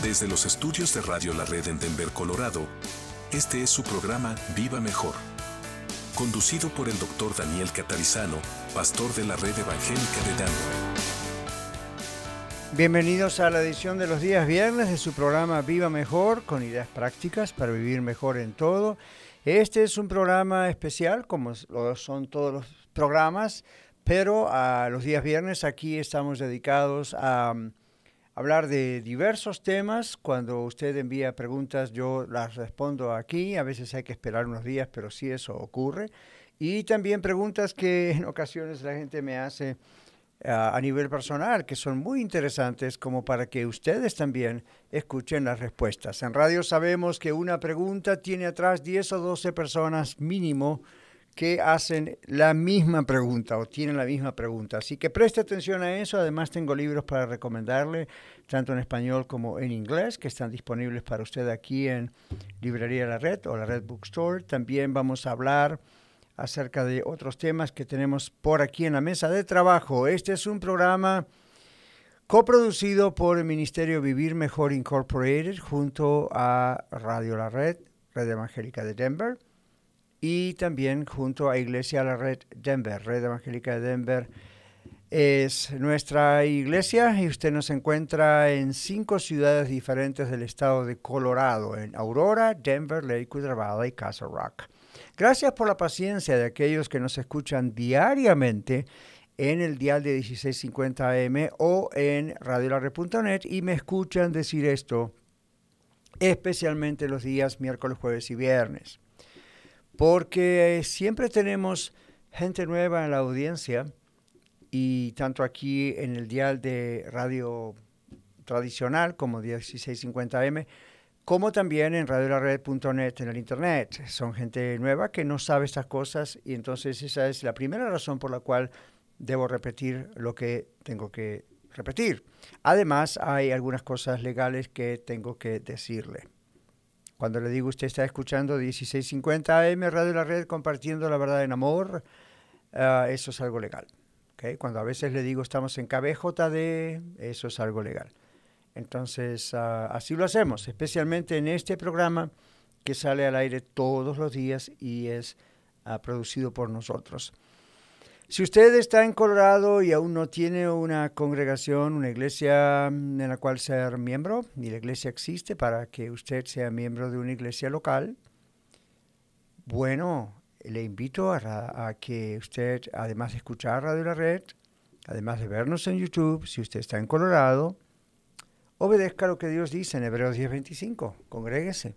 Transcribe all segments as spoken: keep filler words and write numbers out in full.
Desde los estudios de Radio La Red en Denver, Colorado, este es su programa Viva Mejor, conducido por el doctor Daniel Catarizano, pastor de la Red Evangélica de Denver. Bienvenidos a la edición de los días viernes de su programa Viva Mejor, con ideas prácticas para vivir mejor en todo. Este es un programa especial, como lo son todos los programas, pero a los días viernes aquí estamos dedicados a um, hablar de diversos temas. Cuando usted envía preguntas, yo las respondo aquí. A veces hay que esperar unos días, pero sí eso ocurre. Y también preguntas que en ocasiones la gente me hace Uh, a nivel personal, que son muy interesantes como para que ustedes también escuchen las respuestas. En radio sabemos que una pregunta tiene atrás diez o doce personas mínimo que hacen la misma pregunta o tienen la misma pregunta. Así que preste atención a eso. Además tengo libros para recomendarle, tanto en español como en inglés, que están disponibles para usted aquí en Librería La Red o La Red Bookstore. También vamos a hablar acerca de otros temas que tenemos por aquí en la mesa de trabajo. Este es un programa coproducido por el Ministerio Vivir Mejor Incorporated junto a Radio La Red, Red Evangélica de Denver, y también junto a Iglesia La Red Denver. Red Evangélica de Denver es nuestra iglesia y usted nos encuentra en cinco ciudades diferentes del estado de Colorado, en Aurora, Denver, Lakewood, Ravalli y Castle Rock. Gracias por la paciencia de aquellos que nos escuchan diariamente en el dial de dieciséis cincuenta A M o en radio la red punto net y me escuchan decir esto especialmente los días miércoles, jueves y viernes. Porque siempre tenemos gente nueva en la audiencia y tanto aquí en el dial de radio tradicional como dieciséis cincuenta A M, como también en radio la red punto net en el internet. Son gente nueva que no sabe estas cosas y entonces esa es la primera razón por la cual debo repetir lo que tengo que repetir. Además, hay algunas cosas legales que tengo que decirle. Cuando le digo usted está escuchando dieciséis cincuenta A M, Radio La Red, compartiendo la verdad en amor, uh, eso es algo legal. ¿Okay? Cuando a veces le digo estamos en K B J D, eso es algo legal. Entonces, uh, así lo hacemos, especialmente en este programa que sale al aire todos los días y es uh, producido por nosotros. Si usted está en Colorado y aún no tiene una congregación, una iglesia en la cual ser miembro, y la iglesia existe para que usted sea miembro de una iglesia local, bueno, le invito a, a que usted, además de escuchar Radio La Red, además de vernos en YouTube, si usted está en Colorado, obedezca lo que Dios dice en Hebreos diez veinticinco, congréguese.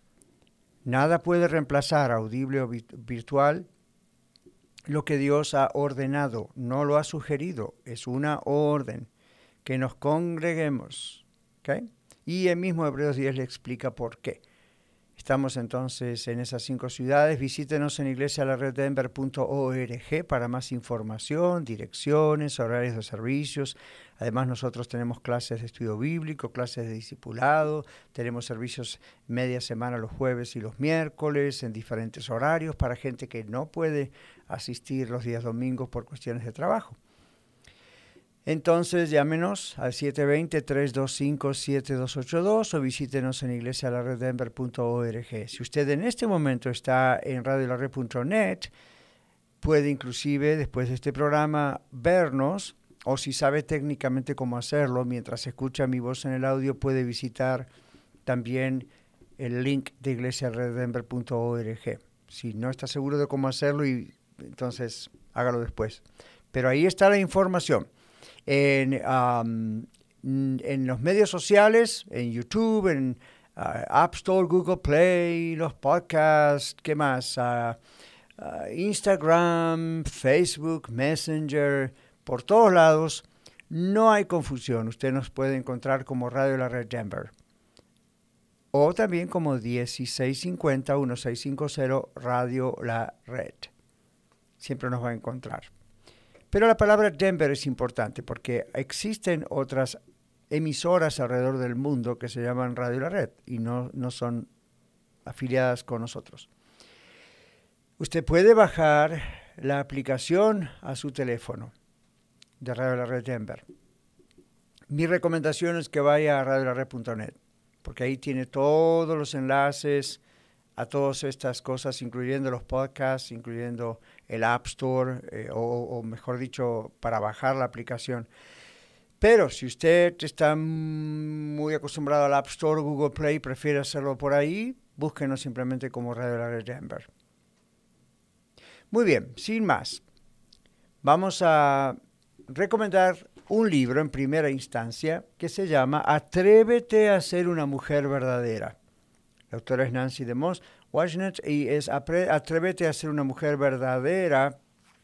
Nada puede reemplazar, audible o virtual, lo que Dios ha ordenado, no lo ha sugerido, es una orden, que nos congreguemos. ¿Okay? Y el mismo Hebreos diez le explica por qué. Estamos entonces en esas cinco ciudades. Visítenos en iglesia la red denver punto org para más información, direcciones, horarios de servicios. Además, nosotros tenemos clases de estudio bíblico, clases de discipulado, tenemos servicios media semana los jueves y los miércoles en diferentes horarios para gente que no puede asistir los días domingos por cuestiones de trabajo. Entonces, llámenos al siete dos cero, tres dos cinco, siete dos ocho dos o visítenos en iglesia la red denver punto org. Si usted en este momento está en radio la red punto net, puede inclusive, después de este programa, vernos, o si sabe técnicamente cómo hacerlo, mientras escucha mi voz en el audio, puede visitar también el link de iglesia la red denver punto org. Si no está seguro de cómo hacerlo, y entonces hágalo después. Pero ahí está la información. En, um, en los medios sociales, en YouTube, en uh, App Store, Google Play, los podcasts, ¿qué más? Uh, uh, Instagram, Facebook, Messenger, por todos lados, no hay confusión. Usted nos puede encontrar como Radio La Red Denver. O también como dieciséis cincuenta, dieciséis cincuenta Radio La Red. Siempre nos va a encontrar. Pero la palabra Denver es importante porque existen otras emisoras alrededor del mundo que se llaman Radio La Red y no, no son afiliadas con nosotros. Usted puede bajar la aplicación a su teléfono de Radio La Red Denver. Mi recomendación es que vaya a radio la red punto net. porque ahí tiene todos los enlaces a todas estas cosas, incluyendo los podcasts, incluyendo el App Store, eh, o, o mejor dicho, para bajar la aplicación. Pero si usted está muy acostumbrado al App Store o Google Play, prefiere hacerlo por ahí, búsquenos simplemente como Radio La Red Denver. Muy bien, sin más, vamos a recomendar un libro en primera instancia que se llama Atrévete a ser una mujer verdadera. La autora es Nancy DeMoss Washington y es Atrévete a ser una mujer verdadera.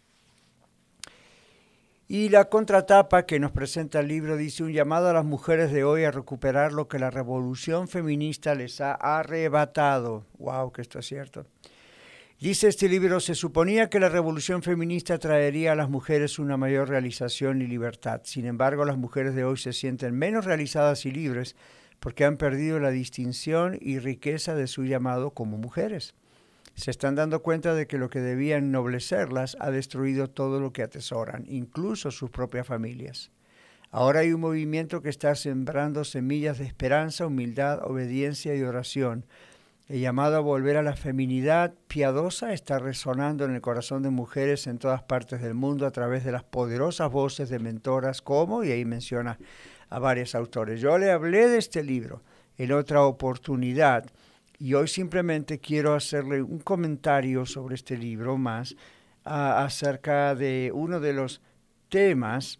Y la contratapa que nos presenta el libro dice: un llamado a las mujeres de hoy a recuperar lo que la revolución feminista les ha arrebatado. ¡Wow! Que esto es cierto. Dice este libro: se suponía que la revolución feminista traería a las mujeres una mayor realización y libertad. Sin embargo, las mujeres de hoy se sienten menos realizadas y libres porque han perdido la distinción y riqueza de su llamado como mujeres. Se están dando cuenta de que lo que debía ennoblecerlas ha destruido todo lo que atesoran, incluso sus propias familias. Ahora hay un movimiento que está sembrando semillas de esperanza, humildad, obediencia y oración. El llamado a volver a la feminidad piadosa está resonando en el corazón de mujeres en todas partes del mundo a través de las poderosas voces de mentoras como, y ahí menciona a varios autores. Yo le hablé de este libro en otra oportunidad y hoy simplemente quiero hacerle un comentario sobre este libro más uh, acerca de uno de los temas,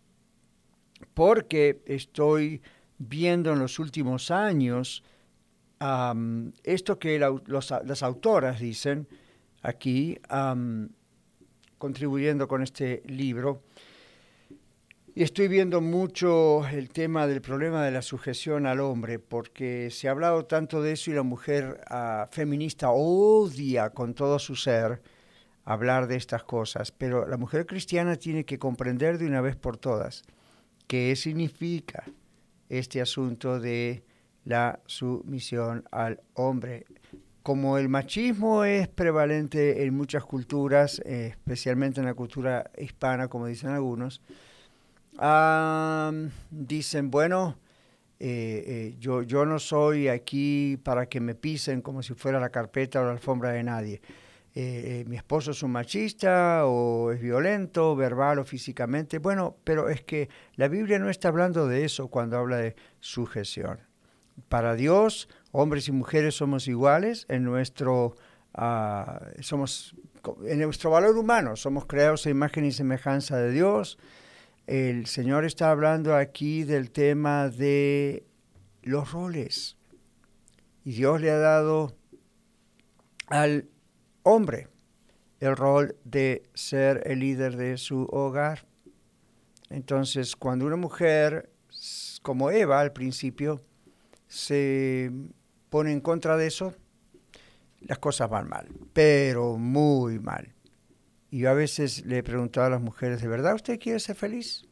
porque estoy viendo en los últimos años um, esto que la, los, las autoras dicen aquí, um, contribuyendo con este libro. Y estoy viendo mucho el tema del problema de la sujeción al hombre, porque se ha hablado tanto de eso y la mujer uh, feminista odia con todo su ser hablar de estas cosas. Pero la mujer cristiana tiene que comprender de una vez por todas qué significa este asunto de la sumisión al hombre. Como el machismo es prevalente en muchas culturas, eh, especialmente en la cultura hispana, como dicen algunos, Um, dicen, bueno, eh, eh, yo, yo no soy aquí para que me pisen como si fuera la carpeta o la alfombra de nadie. Eh, eh, mi esposo es un machista o es violento, verbal o físicamente. Bueno, pero es que la Biblia no está hablando de eso cuando habla de sujeción. Para Dios, hombres y mujeres somos iguales en nuestro, uh, somos, en nuestro valor humano. Somos creados a imagen y semejanza de Dios. El Señor está hablando aquí del tema de los roles. Y Dios le ha dado al hombre el rol de ser el líder de su hogar. Entonces, cuando una mujer, como Eva al principio, se pone en contra de eso, las cosas van mal, pero muy mal. Y yo a veces le he preguntado a las mujeres, ¿de verdad usted quiere ser feliz?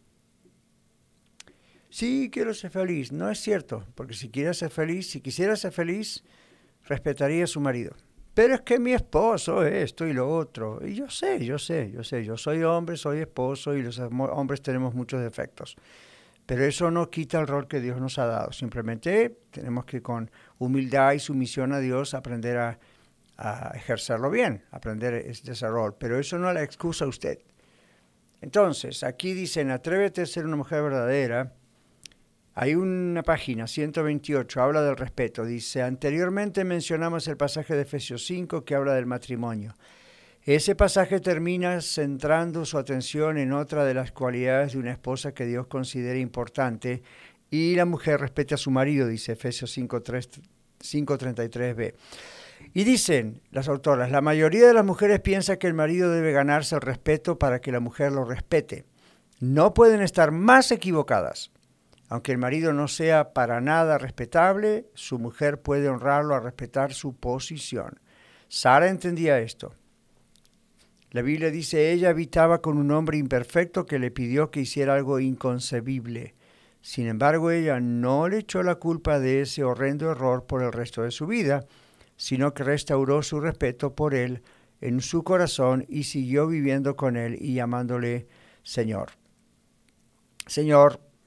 Sí, quiero ser feliz. No es cierto, porque si quiere ser feliz, si quisiera ser feliz, respetaría a su marido. Pero es que mi esposo esto y lo otro. Y yo sé, yo sé, yo sé, yo soy hombre, soy esposo y los hombres tenemos muchos defectos. Pero eso no quita el rol que Dios nos ha dado. Simplemente tenemos que con humildad y sumisión a Dios aprender a a ejercerlo bien, aprender ese rol, pero eso no le excusa a usted. Entonces, aquí dicen, atrévete a ser una mujer verdadera. Hay una página, ciento veintiocho, habla del respeto. Dice, anteriormente mencionamos el pasaje de Efesios cinco que habla del matrimonio. Ese pasaje termina centrando su atención en otra de las cualidades de una esposa que Dios considera importante y la mujer respete a su marido, dice Efesios cinco treinta y tres b. Y dicen las autoras, la mayoría de las mujeres piensa que el marido debe ganarse el respeto para que la mujer lo respete. No pueden estar más equivocadas. Aunque el marido no sea para nada respetable, su mujer puede honrarlo a respetar su posición. Sara entendía esto. La Biblia dice, ella habitaba con un hombre imperfecto que le pidió que hiciera algo inconcebible. Sin embargo, ella no le echó la culpa de ese horrendo error por el resto de su vida, sino que restauró su respeto por él en su corazón y siguió viviendo con él y llamándole Señor. Señor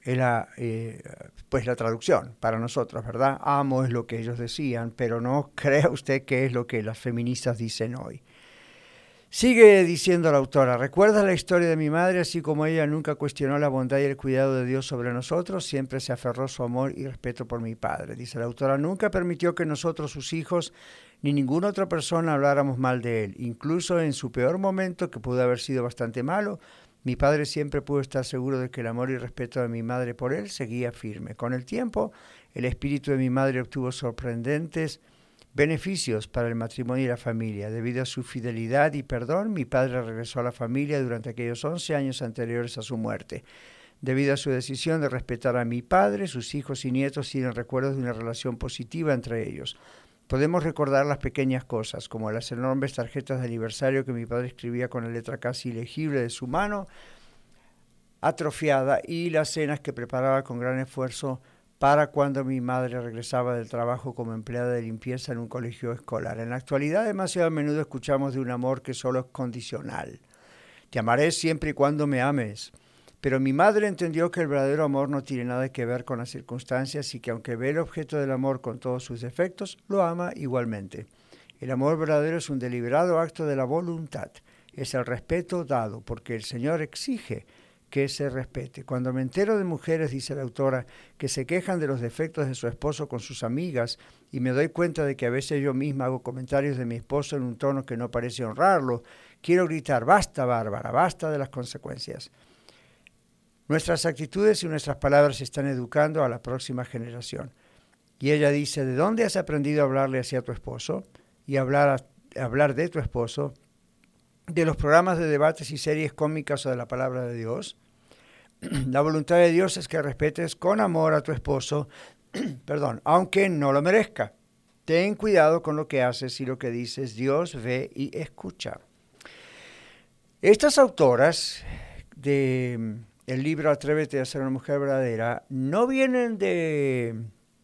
es la, eh, pues la traducción para nosotros, ¿verdad? Amo es lo que ellos decían, pero no crea usted que es lo que las feministas dicen hoy. Sigue diciendo la autora, ¿recuerdas la historia de mi madre? Así como ella nunca cuestionó la bondad y el cuidado de Dios sobre nosotros, siempre se aferró su amor y respeto por mi padre. Dice la autora, nunca permitió que nosotros, sus hijos, ni ninguna otra persona habláramos mal de él. Incluso en su peor momento, que pudo haber sido bastante malo, mi padre siempre pudo estar seguro de que el amor y respeto de mi madre por él seguía firme. Con el tiempo, el espíritu de mi madre obtuvo sorprendentes beneficios para el matrimonio y la familia. Debido a su fidelidad y perdón, mi padre regresó a la familia durante aquellos once años anteriores a su muerte. Debido a su decisión de respetar a mi padre, sus hijos y nietos tienen recuerdos de una relación positiva entre ellos. Podemos recordar las pequeñas cosas, como las enormes tarjetas de aniversario que mi padre escribía con la letra casi ilegible de su mano atrofiada y las cenas que preparaba con gran esfuerzo para cuando mi madre regresaba del trabajo como empleada de limpieza en un colegio escolar. En la actualidad, demasiado a menudo escuchamos de un amor que solo es condicional. Te amaré siempre y cuando me ames. Pero mi madre entendió que el verdadero amor no tiene nada que ver con las circunstancias y que aunque ve el objeto del amor con todos sus defectos, lo ama igualmente. El amor verdadero es un deliberado acto de la voluntad. Es el respeto dado, porque el Señor exige que se respete. Cuando me entero de mujeres, dice la autora, que se quejan de los defectos de su esposo con sus amigas y me doy cuenta de que a veces yo misma hago comentarios de mi esposo en un tono que no parece honrarlo, quiero gritar, basta, Bárbara, basta de las consecuencias. Nuestras actitudes y nuestras palabras están educando a la próxima generación. Y ella dice, ¿de dónde has aprendido a hablarle hacia tu esposo y hablar, a, hablar de tu esposo? ¿De los programas de debates y series cómicas o de la palabra de Dios? La voluntad de Dios es que respetes con amor a tu esposo, perdón, aunque no lo merezca. Ten cuidado con lo que haces y lo que dices. Dios ve y escucha. Estas autoras de el libro Atrévete a ser una mujer verdadera no vienen de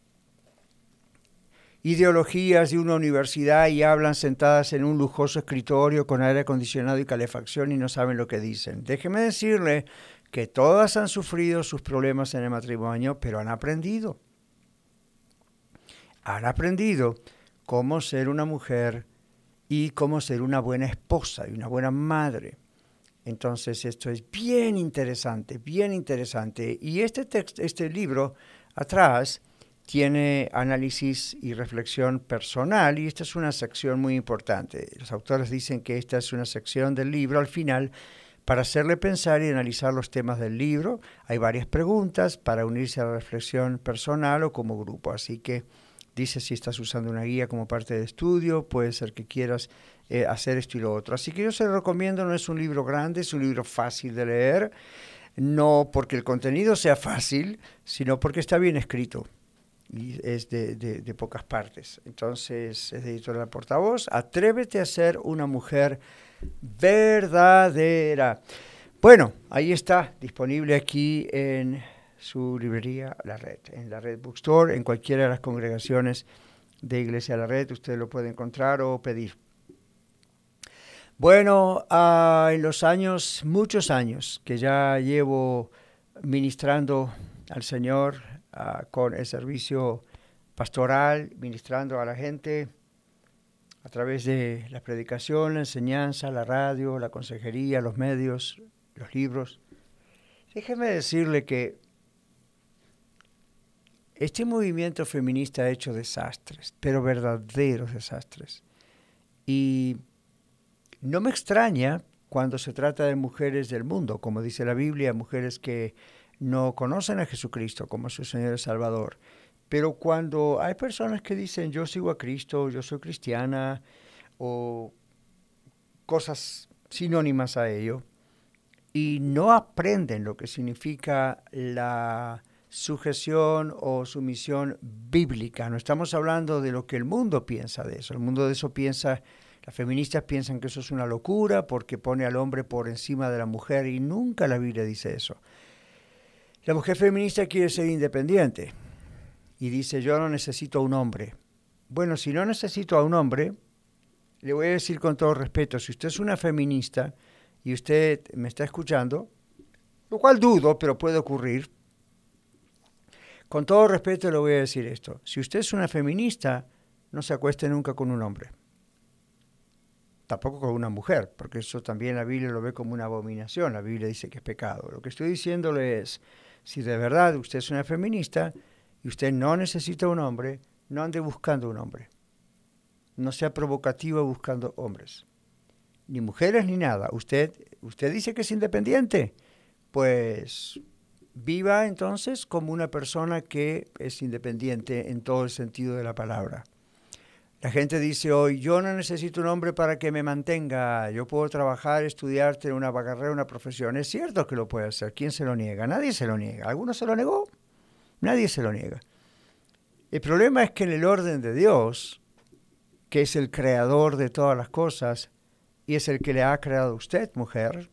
ideologías de una universidad y hablan sentadas en un lujoso escritorio con aire acondicionado y calefacción y no saben lo que dicen. Déjeme decirle que todas han sufrido sus problemas en el matrimonio, pero han aprendido. Han aprendido cómo ser una mujer y cómo ser una buena esposa y una buena madre. Entonces esto es bien interesante, bien interesante. Y este texto, este libro atrás tiene análisis y reflexión personal y esta es una sección muy importante. Los autores dicen que esta es una sección del libro al final para hacerle pensar y analizar los temas del libro. Hay varias preguntas para unirse a la reflexión personal o como grupo. Así que dice si estás usando una guía como parte de estudio, puede ser que quieras eh, hacer esto y lo otro. Así que yo se lo recomiendo, no es un libro grande, es un libro fácil de leer, no porque el contenido sea fácil, sino porque está bien escrito y es de, de, de pocas partes. Entonces, es de Editorial Portavoz. Atrévete a ser una mujer verdadera. Bueno, ahí está, disponible aquí en su librería La Red, en La Red Bookstore, en cualquiera de las congregaciones de Iglesia La Red, usted lo puede encontrar o pedir. Bueno, uh, en los años, muchos años que ya llevo ministrando al Señor uh, con el servicio pastoral, ministrando a la gente a través de la predicación, la enseñanza, la radio, la consejería, los medios, los libros. Déjeme decirle que este movimiento feminista ha hecho desastres, pero verdaderos desastres. Y no me extraña cuando se trata de mujeres del mundo, como dice la Biblia, mujeres que no conocen a Jesucristo como su Señor y Salvador. Pero cuando hay personas que dicen, yo sigo a Cristo, yo soy cristiana, o cosas sinónimas a ello, y no aprenden lo que significa la sujeción o sumisión bíblica. No estamos hablando de lo que el mundo piensa de eso. El mundo de eso piensa, las feministas piensan que eso es una locura porque pone al hombre por encima de la mujer y nunca la Biblia dice eso. La mujer feminista quiere ser independiente y dice, yo no necesito a un hombre. Bueno, si no necesito a un hombre, le voy a decir con todo respeto, si usted es una feminista y usted me está escuchando, lo cual dudo, pero puede ocurrir, Con todo respeto le voy a decir esto. Si usted es una feminista, no se acueste nunca con un hombre. Tampoco con una mujer, porque eso también la Biblia lo ve como una abominación. La Biblia dice que es pecado. Lo que estoy diciéndole es, si de verdad usted es una feminista y usted no necesita un hombre, no ande buscando un hombre. No sea provocativa buscando hombres. Ni mujeres ni nada. Usted, usted dice que es independiente. Pues viva entonces como una persona que es independiente en todo el sentido de la palabra. La gente dice hoy, yo no necesito un hombre para que me mantenga, yo puedo trabajar, estudiar, tener una carrera, una profesión. Es cierto que lo puede hacer, ¿quién se lo niega? Nadie se lo niega. ¿Alguno se lo negó? Nadie se lo niega. El problema es que en el orden de Dios, que es el creador de todas las cosas, y es el que le ha creado a usted, mujer,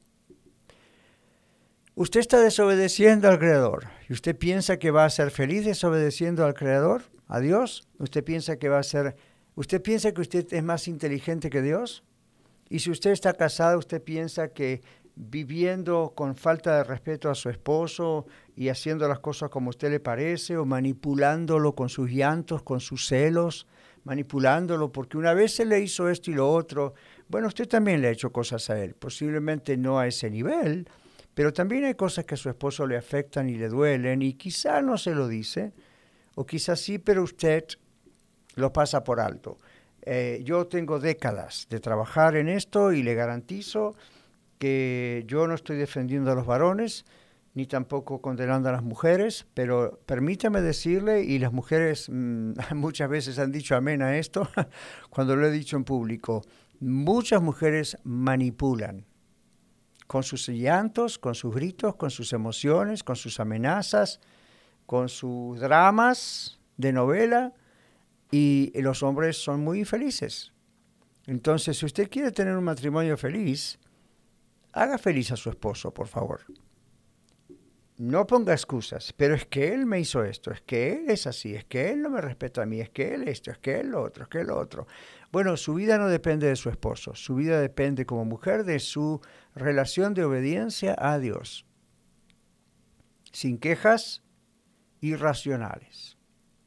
usted está desobedeciendo al Creador. ¿Y usted piensa que va a ser feliz desobedeciendo al Creador, a Dios? ¿Usted piensa que va a ser, usted piensa que usted es más inteligente que Dios? Y si usted está casada, ¿usted piensa que viviendo con falta de respeto a su esposo y haciendo las cosas como a usted le parece, o manipulándolo con sus llantos, con sus celos, manipulándolo porque una vez se le hizo esto y lo otro? Bueno, usted también le ha hecho cosas a él, posiblemente no a ese nivel, pero también hay cosas que a su esposo le afectan y le duelen y quizá no se lo dice, o quizás sí, pero usted lo pasa por alto. Eh, yo tengo décadas de trabajar en esto y le garantizo que yo no estoy defendiendo a los varones, ni tampoco condenando a las mujeres, pero permítame decirle, y las mujeres mmm, muchas veces han dicho amén a esto, cuando lo he dicho en público, muchas mujeres manipulan. Con sus llantos, con sus gritos, con sus emociones, con sus amenazas, con sus dramas de novela, y los hombres son muy infelices. Entonces, si usted quiere tener un matrimonio feliz, haga feliz a su esposo, por favor. No ponga excusas, pero es que él me hizo esto, es que él es así, es que él no me respeta a mí, es que él esto, es que él lo otro, es que él lo otro. Bueno, su vida no depende de su esposo, su vida depende como mujer de su relación de obediencia a Dios. Sin quejas irracionales.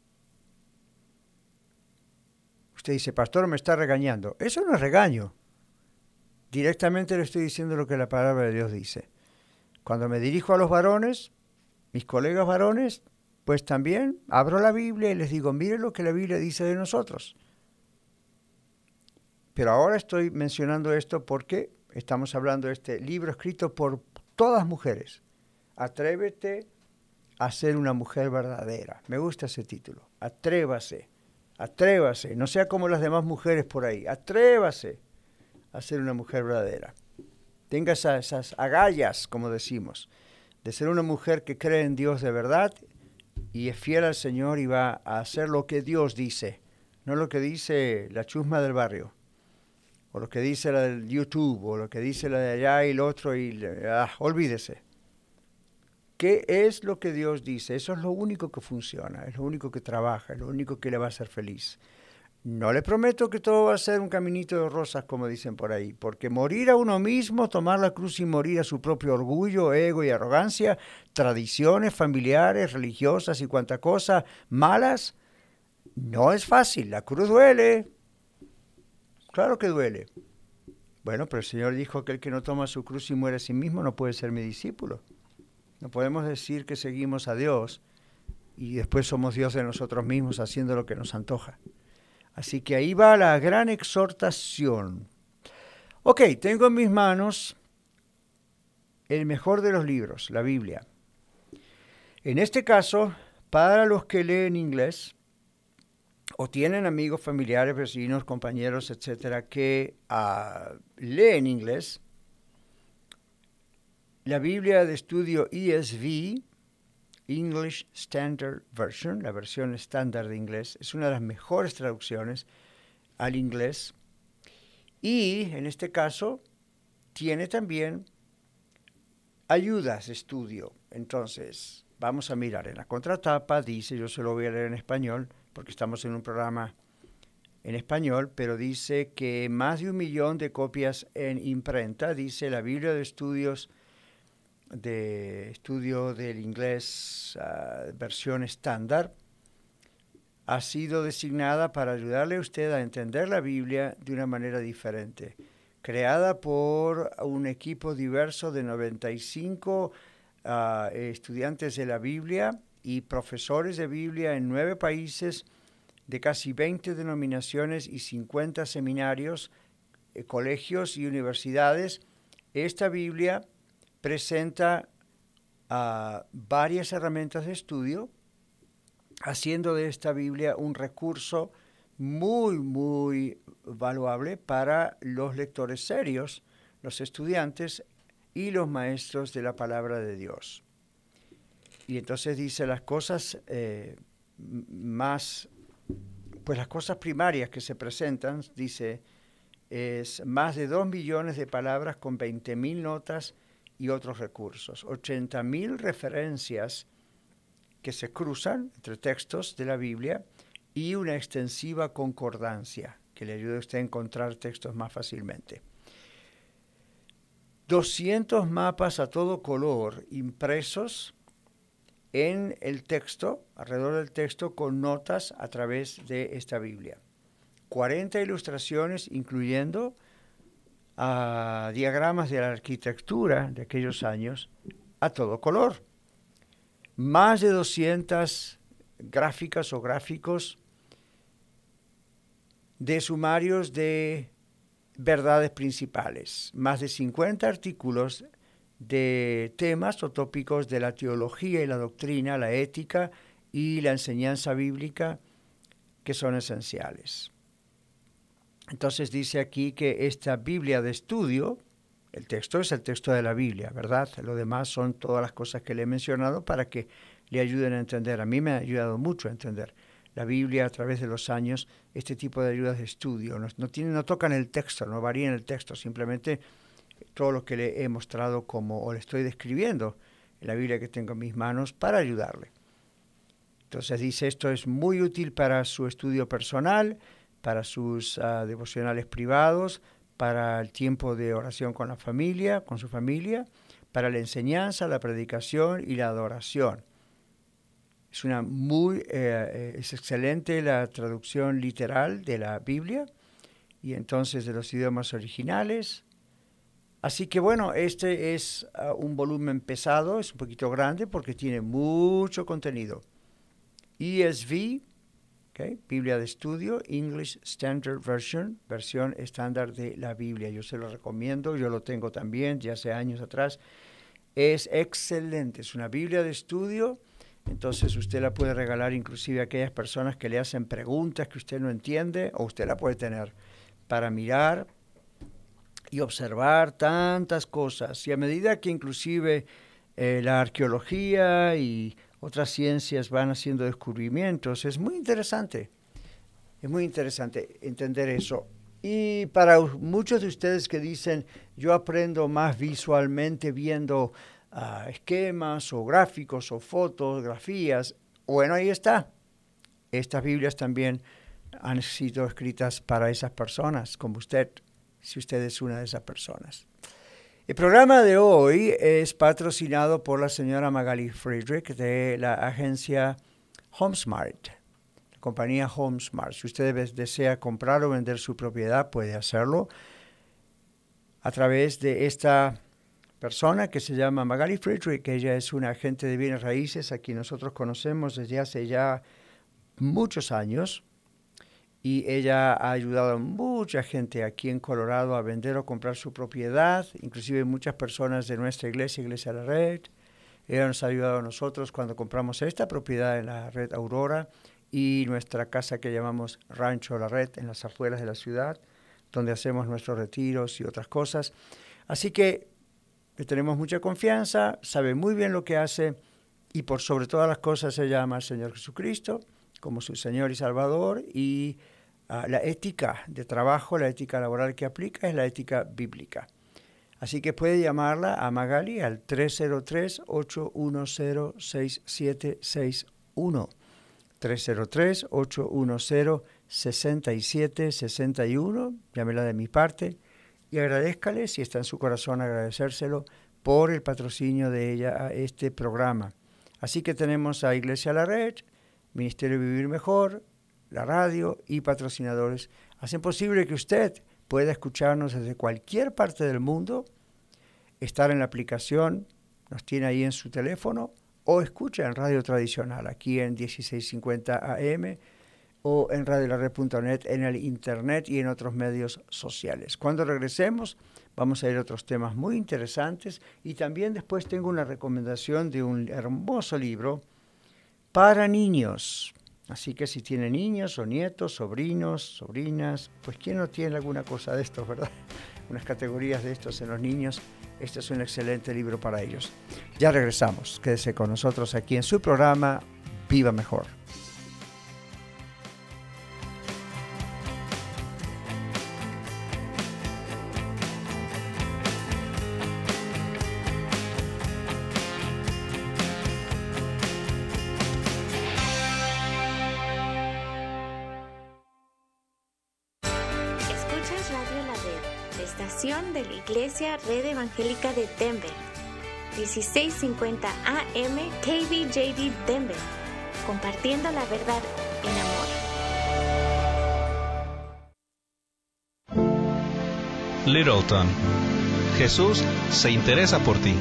Usted dice, pastor, me está regañando. Eso no es regaño. Directamente le estoy diciendo lo que la palabra de Dios dice. Cuando me dirijo a los varones, mis colegas varones, pues también abro la Biblia y les digo, miren lo que la Biblia dice de nosotros. Pero ahora estoy mencionando esto porque estamos hablando de este libro escrito por todas mujeres. Atrévete a ser una mujer verdadera. Me gusta ese título. Atrévase, atrévase. No sea como las demás mujeres por ahí. Atrévase a ser una mujer verdadera. Tenga esas, esas agallas, como decimos, de ser una mujer que cree en Dios de verdad y es fiel al Señor y va a hacer lo que Dios dice, no lo que dice la chusma del barrio, o lo que dice la del YouTube, o lo que dice la de allá y el otro, y ah, olvídese. ¿Qué es lo que Dios dice? Eso es lo único que funciona, es lo único que trabaja, es lo único que le va a hacer feliz. No le prometo que todo va a ser un caminito de rosas, como dicen por ahí, porque morir a uno mismo, tomar la cruz y morir a su propio orgullo, ego y arrogancia, tradiciones familiares, religiosas y cuanta cosa malas, no es fácil. La cruz duele. Claro que duele. Bueno, pero el Señor dijo que el que no toma su cruz y muere a sí mismo no puede ser mi discípulo. No podemos decir que seguimos a Dios y después somos Dios de nosotros mismos haciendo lo que nos antoja. Así que ahí va la gran exhortación. Ok, tengo en mis manos el mejor de los libros, la Biblia. En este caso, para los que leen inglés o tienen amigos, familiares, vecinos, compañeros, etcétera, que uh, leen inglés, la Biblia de estudio E S V, English Standard Version, la versión estándar de inglés, es una de las mejores traducciones al inglés. Y en este caso tiene también ayudas de estudio. Entonces, vamos a mirar. En la contratapa dice, yo se lo voy a leer en español, porque estamos en un programa en español, pero dice que más de un millón de copias en imprenta, dice la Biblia de estudios de estudio del inglés uh, versión estándar ha sido designada para ayudarle a usted a entender la Biblia de una manera diferente. Creada por un equipo diverso de noventa y cinco uh, estudiantes de la Biblia y profesores de Biblia en nueve países, de casi veinte denominaciones y cincuenta seminarios, eh, colegios y universidades. Esta Biblia presenta uh, varias herramientas de estudio, haciendo de esta Biblia un recurso muy, muy valuable para los lectores serios, los estudiantes y los maestros de la palabra de Dios. Y entonces dice las cosas eh, más, pues las cosas primarias que se presentan, dice, es más de dos millones de palabras con veinte mil notas y otros recursos, ochenta mil referencias que se cruzan entre textos de la Biblia y una extensiva concordancia que le ayude a usted a encontrar textos más fácilmente. doscientos mapas a todo color impresos en el texto, alrededor del texto, con notas a través de esta Biblia. cuarenta ilustraciones, incluyendo uh, diagramas de la arquitectura de aquellos años a todo color. Más de doscientas gráficas o gráficos de sumarios de verdades principales, más de cincuenta artículos de temas o tópicos de la teología y la doctrina, la ética y la enseñanza bíblica que son esenciales. Entonces dice aquí que esta Biblia de estudio, el texto es el texto de la Biblia, ¿verdad? Lo demás son todas las cosas que le he mencionado para que le ayuden a entender. A mí me ha ayudado mucho a entender la Biblia a través de los años, este tipo de ayudas de estudio. No, no, tienen, no tocan el texto, no varían el texto, simplemente todo lo que le he mostrado como, o le estoy describiendo en la Biblia que tengo en mis manos para ayudarle. Entonces dice, esto es muy útil para su estudio personal, para sus uh, devocionales privados, para el tiempo de oración con la familia, con su familia, para la enseñanza, la predicación y la adoración. Es una muy, eh, es excelente la traducción literal de la Biblia y entonces de los idiomas originales. Así que bueno, este es uh, un volumen pesado, es un poquito grande porque tiene mucho contenido. E S V, okay, Biblia de estudio, English Standard Version, versión estándar de la Biblia. Yo se lo recomiendo, yo lo tengo también, ya hace años atrás. Es excelente, es una Biblia de estudio. Entonces usted la puede regalar inclusive a aquellas personas que le hacen preguntas que usted no entiende, o usted la puede tener para mirar y observar tantas cosas. Y a medida que inclusive eh, la arqueología y otras ciencias van haciendo descubrimientos, es muy interesante, es muy interesante entender eso. Y para muchos de ustedes que dicen, yo aprendo más visualmente viendo Uh, esquemas o gráficos o fotografías, bueno, ahí está. Estas Biblias también han sido escritas para esas personas, como usted, si usted es una de esas personas. El programa de hoy es patrocinado por la señora Magali Friedrich de la agencia HomeSmart, la compañía HomeSmart. Si usted desea comprar o vender su propiedad, puede hacerlo a través de esta persona que se llama Magali Friedrich, que ella es una agente de bienes raíces a quien nosotros conocemos desde hace ya muchos años, y ella ha ayudado a mucha gente aquí en Colorado a vender o comprar su propiedad, inclusive muchas personas de nuestra iglesia, Iglesia La Red. Ella nos ha ayudado a nosotros cuando compramos esta propiedad en la Red Aurora y nuestra casa que llamamos Rancho La Red en las afueras de la ciudad, donde hacemos nuestros retiros y otras cosas. Así que le tenemos mucha confianza, sabe muy bien lo que hace y por sobre todas las cosas se llama al Señor Jesucristo como su Señor y Salvador, y uh, la ética de trabajo, la ética laboral que aplica es la ética bíblica. Así que puede llamarla a Magali al tres cero tres, ocho uno cero, seis siete seis uno. tres cero tres, ocho uno cero, seis siete seis uno. Llámela de mi parte y agradézcale, si está en su corazón agradecérselo, por el patrocinio de ella a este programa. Así que tenemos a Iglesia La Red, Ministerio Vivir Mejor, la radio y patrocinadores. Hacen posible que usted pueda escucharnos desde cualquier parte del mundo, estar en la aplicación, nos tiene ahí en su teléfono, o escucha en radio tradicional, aquí en dieciséis cincuenta A M, o en radio la red punto net, en el internet y en otros medios sociales. Cuando regresemos, vamos a ir a otros temas muy interesantes y también después tengo una recomendación de un hermoso libro para niños. Así que si tiene niños o nietos, sobrinos, sobrinas, pues ¿quién no tiene alguna cosa de estos, verdad? Unas categorías de estos en los niños. Este es un excelente libro para ellos. Ya regresamos. Quédese con nosotros aquí en su programa Viva Mejor. De la Iglesia Red Evangélica de Denver, dieciséis cincuenta A M K V J D Denver, compartiendo la verdad en amor. Littleton, Jesús se interesa por ti.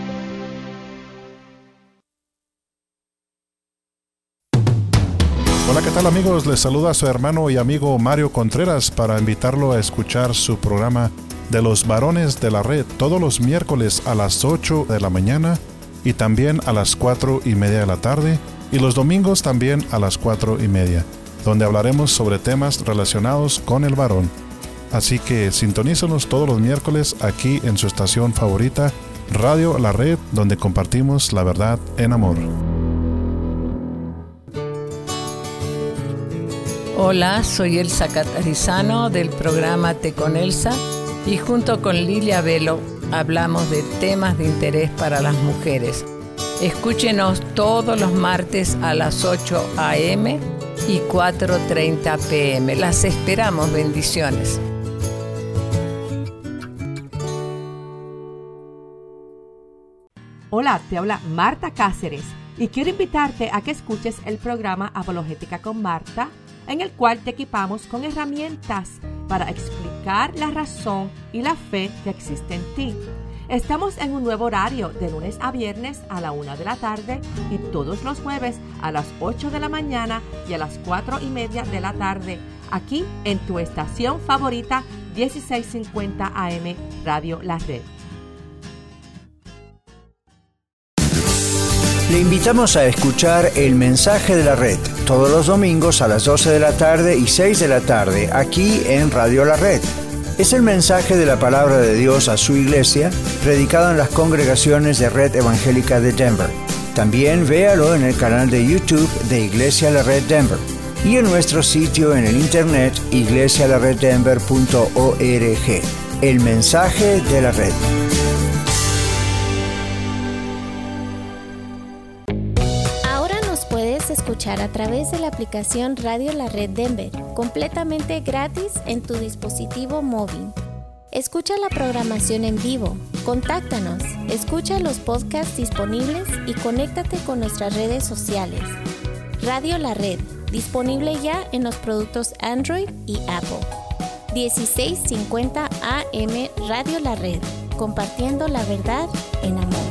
Hola, ¿qué tal amigos? Les saluda su hermano y amigo Mario Contreras para invitarlo a escuchar su programa de los varones de la red todos los miércoles a las ocho de la mañana y también a las cuatro y media de la tarde y los domingos también a las cuatro y media, donde hablaremos sobre temas relacionados con el varón. Así que sintonízanos todos los miércoles aquí en su estación favorita, Radio La Red, donde compartimos la verdad en amor. Hola, soy Elsa Catarizano del programa Té con Elsa. Y junto con Lilia Velo hablamos de temas de interés para las mujeres. Escúchenos todos los martes a las ocho a eme y cuatro treinta pe eme. Las esperamos, bendiciones. Hola, te habla Marta Cáceres y quiero invitarte a que escuches el programa Apologética con Marta, en el cual te equipamos con herramientas para explicar la razón y la fe que existe en ti. Estamos en un nuevo horario de lunes a viernes a la una de la tarde y todos los jueves a las ocho de la mañana y a las cuatro y media de la tarde, aquí en tu estación favorita dieciséis cincuenta A M Radio La Red. Le invitamos a escuchar El Mensaje de la Red todos los domingos a las doce de la tarde y seis de la tarde aquí en Radio La Red. Es el mensaje de la palabra de Dios a su iglesia, predicado en las congregaciones de Red Evangélica de Denver. También véalo en el canal de YouTube de Iglesia La Red Denver y en nuestro sitio en el internet iglesia la red denver punto org. El Mensaje de la Red. Escuchar a través de la aplicación Radio La Red Denver, completamente gratis en tu dispositivo móvil. Escucha la programación en vivo, contáctanos, escucha los podcasts disponibles y conéctate con nuestras redes sociales. Radio La Red, disponible ya en los productos Android y Apple. dieciséis cincuenta A M Radio La Red, compartiendo la verdad en amor.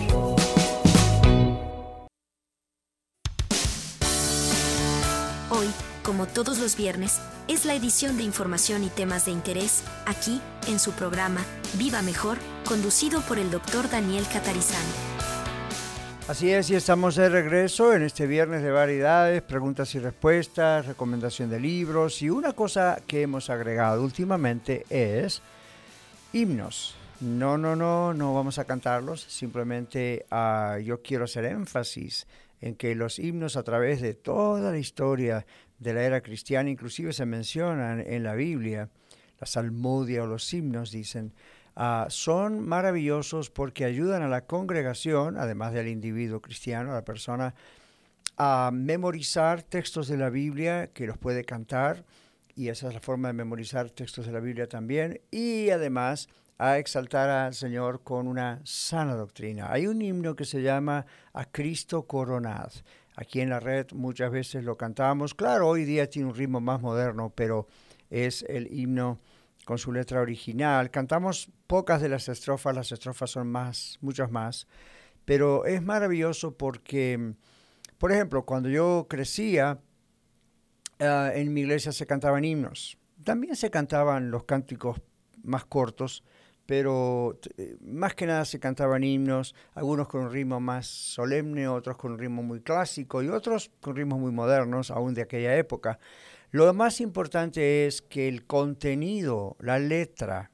Hoy, como todos los viernes, es la edición de información y temas de interés, aquí, en su programa Viva Mejor, conducido por el doctor Daniel Catarizano. Así es, y estamos de regreso en este viernes de variedades, preguntas y respuestas, recomendación de libros, y una cosa que hemos agregado últimamente es himnos. No, no, no, no vamos a cantarlos, simplemente uh, yo quiero hacer énfasis en que los himnos a través de toda la historia de la era cristiana, inclusive se mencionan en la Biblia, la salmodia o los himnos dicen, uh, son maravillosos porque ayudan a la congregación, además del individuo cristiano, a la persona, a memorizar textos de la Biblia que los puede cantar, y esa es la forma de memorizar textos de la Biblia también, y además a exaltar al Señor con una sana doctrina. Hay un himno que se llama A Cristo Coronad. Aquí en la red muchas veces lo cantamos. Claro, hoy día tiene un ritmo más moderno, pero es el himno con su letra original. Cantamos pocas de las estrofas, las estrofas son más, muchas más, pero es maravilloso porque, por ejemplo, cuando yo crecía, uh, en mi iglesia se cantaban himnos. También se cantaban los cánticos más cortos, pero eh, más que nada se cantaban himnos, algunos con un ritmo más solemne, otros con un ritmo muy clásico y otros con ritmos muy modernos, aún de aquella época. Lo más importante es que el contenido, la letra,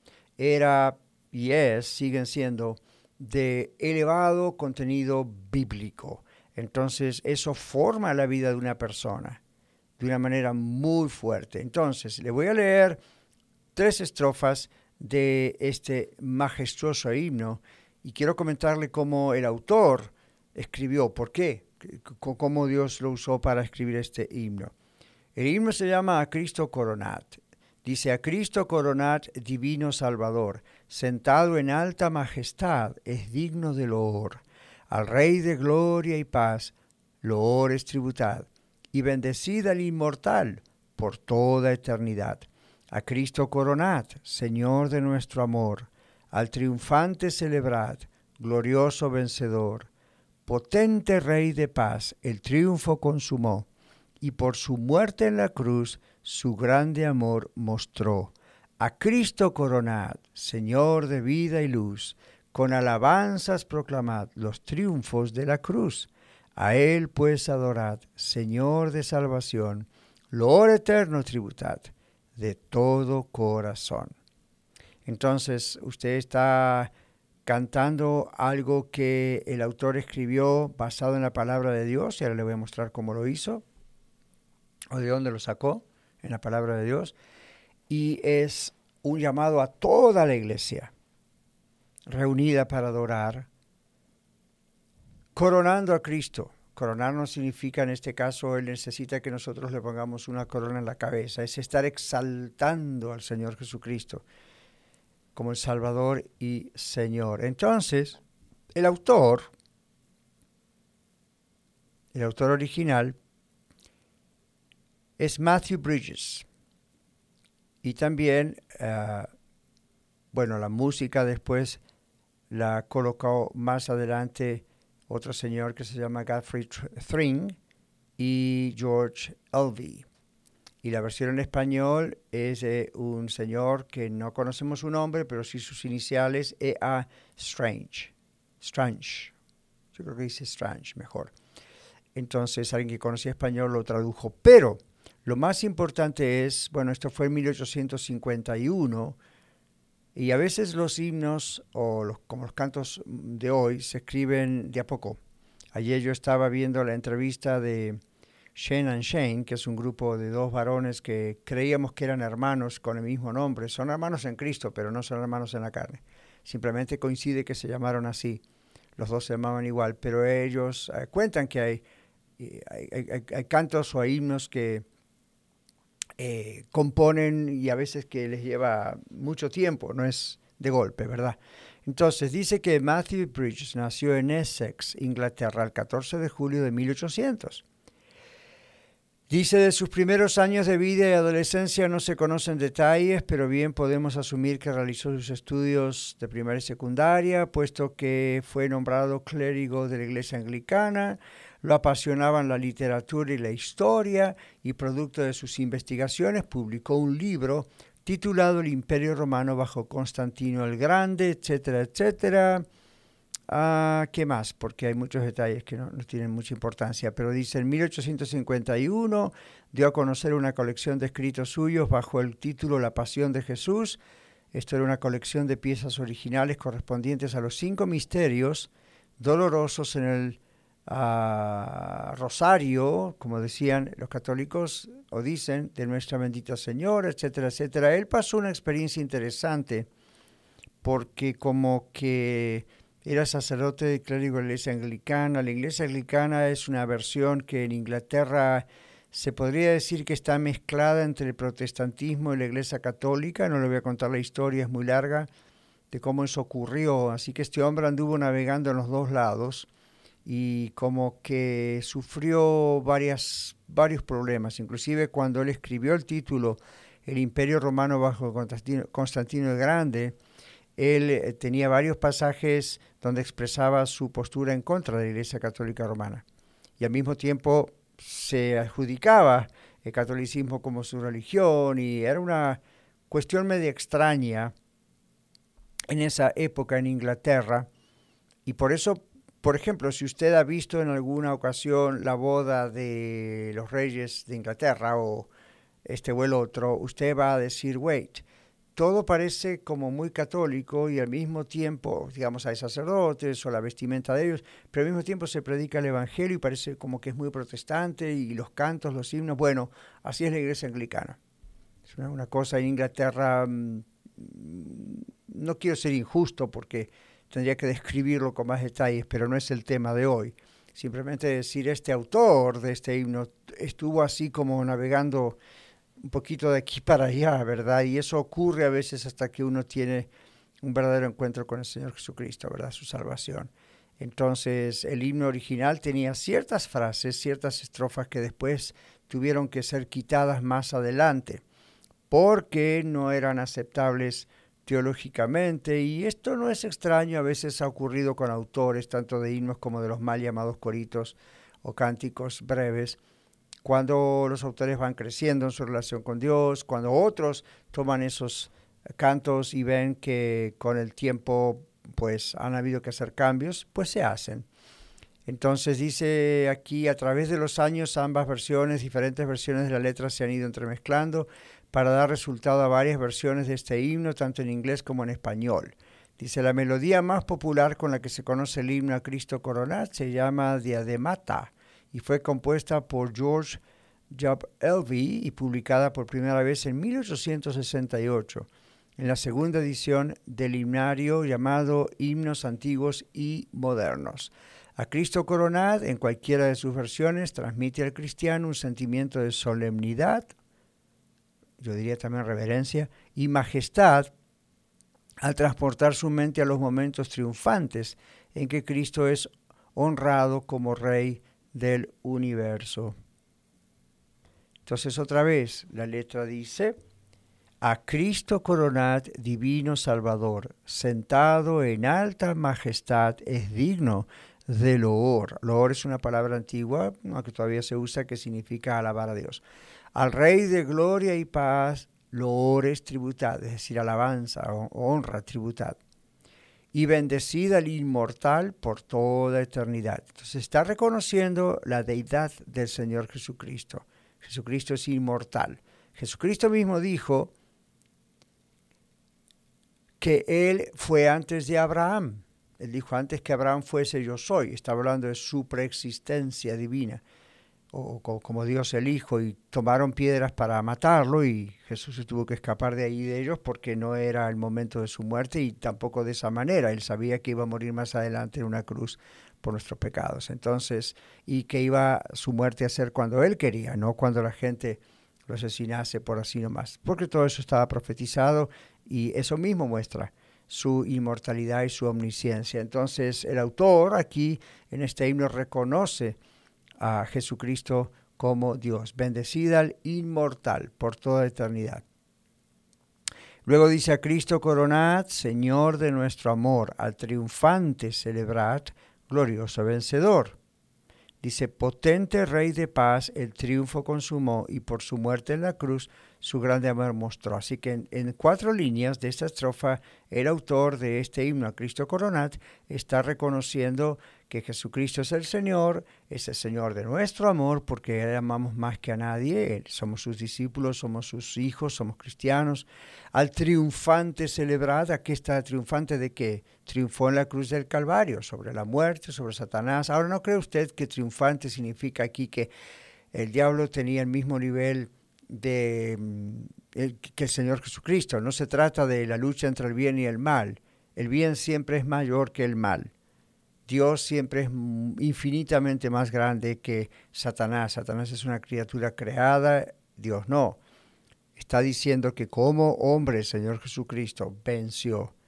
era y es, siguen siendo, de elevado contenido bíblico. Entonces, eso forma la vida de una persona de una manera muy fuerte. Entonces, le voy a leer tres estrofas de este majestuoso himno y quiero comentarle cómo el autor escribió, por qué, cómo Dios lo usó para escribir este himno. El himno se llama A Cristo Coronad. Dice, a Cristo coronad, divino Salvador, sentado en alta majestad, es digno de loor. Al Rey de gloria y paz, loor es tributad, y bendecid al inmortal por toda eternidad. A Cristo coronad, Señor de nuestro amor, al triunfante celebrad, glorioso vencedor. Potente Rey de paz, el triunfo consumó, y por su muerte en la cruz su grande amor mostró. A Cristo coronad, Señor de vida y luz, con alabanzas proclamad los triunfos de la cruz. A Él pues adorad, Señor de salvación, loor eterno tributad, de todo corazón. Entonces, usted está cantando algo que el autor escribió basado en la palabra de Dios, y ahora le voy a mostrar cómo lo hizo, o de dónde lo sacó, en la palabra de Dios, y es un llamado a toda la iglesia reunida para adorar, coronando a Cristo. Coronar no significa, en este caso, Él necesita que nosotros le pongamos una corona en la cabeza, es estar exaltando al Señor Jesucristo como el Salvador y Señor. Entonces, el autor, el autor original, es Matthew Bridges. Y también, uh, bueno, la música después la colocó más adelante otro señor que se llama Godfrey Thring y George Elvey. Y la versión en español es de un señor que no conocemos su nombre, pero sí sus iniciales, E A Strange. Strange. Yo creo que dice Strange mejor. Entonces, alguien que conocía español lo tradujo. Pero lo más importante es, bueno, esto fue en mil ochocientos cincuenta y uno, y a veces los himnos, o los, como los cantos de hoy, se escriben de a poco. Ayer yo estaba viendo la entrevista de Shane and Shane, que es un grupo de dos varones que creíamos que eran hermanos con el mismo nombre. Son hermanos en Cristo, pero no son hermanos en la carne. Simplemente coincide que se llamaron así. Los dos se llamaban igual, pero ellos eh, cuentan que hay, hay, hay, hay cantos o hay himnos que Eh, componen y a veces que les lleva mucho tiempo, no es de golpe, ¿verdad? Entonces dice que Matthew Bridges nació en Essex, Inglaterra, el catorce de julio de mil ochocientos. Dice, de sus primeros años de vida y adolescencia no se conocen detalles, pero bien podemos asumir que realizó sus estudios de primaria y secundaria, puesto que fue nombrado clérigo de la Iglesia Anglicana. Lo apasionaban la literatura y la historia, y producto de sus investigaciones publicó un libro titulado El Imperio Romano bajo Constantino el Grande, etcétera, etcétera. Ah, ¿qué más? Porque hay muchos detalles que no, no tienen mucha importancia, pero dice, en mil ochocientos cincuenta y uno dio a conocer una colección de escritos suyos bajo el título La Pasión de Jesús. Esto era una colección de piezas originales correspondientes a los cinco misterios dolorosos en el Uh, rosario, como decían los católicos o dicen, de Nuestra Bendita Señora, etcétera, etcétera. Él pasó una experiencia interesante porque como que era sacerdote y clérigo de la Iglesia Anglicana. La Iglesia Anglicana es una versión que en Inglaterra se podría decir que está mezclada entre el protestantismo y la Iglesia Católica. No le voy a contar la historia, es muy larga, de cómo eso ocurrió. Así que este hombre anduvo navegando en los dos lados y como que sufrió varias, varios problemas. Inclusive cuando él escribió el título El Imperio Romano bajo Constantino, Constantino el Grande, él eh, tenía varios pasajes donde expresaba su postura en contra de la Iglesia Católica Romana. Y al mismo tiempo se adjudicaba el catolicismo como su religión, y era una cuestión media extraña en esa época en Inglaterra. Y por eso, por ejemplo, si usted ha visto en alguna ocasión la boda de los reyes de Inglaterra o este o el otro, usted va a decir, wait, todo parece como muy católico y al mismo tiempo, digamos, hay sacerdotes o la vestimenta de ellos, pero al mismo tiempo se predica el evangelio y parece como que es muy protestante, y los cantos, los himnos, bueno, así es la iglesia anglicana. Es una, una cosa en Inglaterra, mmm, no quiero ser injusto porque tendría que describirlo con más detalles, pero no es el tema de hoy. Simplemente decir, este autor de este himno estuvo así como navegando un poquito de aquí para allá, ¿verdad? Y eso ocurre a veces hasta que uno tiene un verdadero encuentro con el Señor Jesucristo, ¿verdad? Su salvación. Entonces, el himno original tenía ciertas frases, ciertas estrofas que después tuvieron que ser quitadas más adelante, porque no eran aceptables teológicamente, y esto no es extraño, a veces ha ocurrido con autores, tanto de himnos como de los mal llamados coritos o cánticos breves, cuando los autores van creciendo en su relación con Dios, cuando otros toman esos cantos y ven que con el tiempo pues han habido que hacer cambios, pues se hacen. Entonces dice aquí, a través de los años ambas versiones, diferentes versiones de la letra se han ido entremezclando para dar resultado a varias versiones de este himno, tanto en inglés como en español. Dice, la melodía más popular con la que se conoce el himno a Cristo Coronat se llama Diademata, y fue compuesta por George Job Elvey y publicada por primera vez en mil ochocientos sesenta y ocho, en la segunda edición del himnario llamado Himnos Antiguos y Modernos. A Cristo Coronat, en cualquiera de sus versiones, transmite al cristiano un sentimiento de solemnidad, yo diría también reverencia, y majestad, al transportar su mente a los momentos triunfantes en que Cristo es honrado como Rey del universo. Entonces otra vez la letra dice, a Cristo Coronat, divino Salvador, sentado en alta majestad, es digno de loor. Loor es una palabra antigua, aunque todavía se usa, que significa alabar a Dios. Al Rey de gloria y paz, loores tributad, es decir, alabanza o honra tributad. Y bendecida al inmortal por toda eternidad. Entonces está reconociendo la deidad del Señor Jesucristo. Jesucristo es inmortal. Jesucristo mismo dijo que Él fue antes de Abraham. Él dijo, antes que Abraham fuese, yo soy. Está hablando de su preexistencia divina, o, o como Dios el Hijo, y tomaron piedras para matarlo, y Jesús se tuvo que escapar de ahí de ellos porque no era el momento de su muerte, y tampoco de esa manera. Él sabía que iba a morir más adelante en una cruz por nuestros pecados. Entonces, y que iba su muerte a ser cuando Él quería, no cuando la gente lo asesinase por así nomás, porque todo eso estaba profetizado, y eso mismo muestra su inmortalidad y su omnisciencia. Entonces, el autor aquí en este himno reconoce a Jesucristo como Dios, bendecida al inmortal por toda eternidad. Luego dice, a Cristo coronad, Señor de nuestro amor, al triunfante celebrad, glorioso vencedor. Dice, potente Rey de paz, el triunfo consumó, y por su muerte en la cruz su grande amor mostró. Así que en, en cuatro líneas de esta estrofa, el autor de este himno a Cristo Coronat está reconociendo que Jesucristo es el Señor, es el Señor de nuestro amor, porque le amamos más que a nadie. Él, somos sus discípulos, somos sus hijos, somos cristianos. Al triunfante celebrad, ¿aquí está triunfante de qué? Triunfó en la cruz del Calvario, sobre la muerte, sobre Satanás. Ahora, ¿no cree usted que triunfante significa aquí que el diablo tenía el mismo nivel de el, que el Señor Jesucristo? No se trata de la lucha entre el bien y el mal. El bien siempre es mayor que el mal. Dios siempre es infinitamente más grande que Satanás. Satanás es una criatura creada, Dios no. Está diciendo que como hombre el Señor Jesucristo venció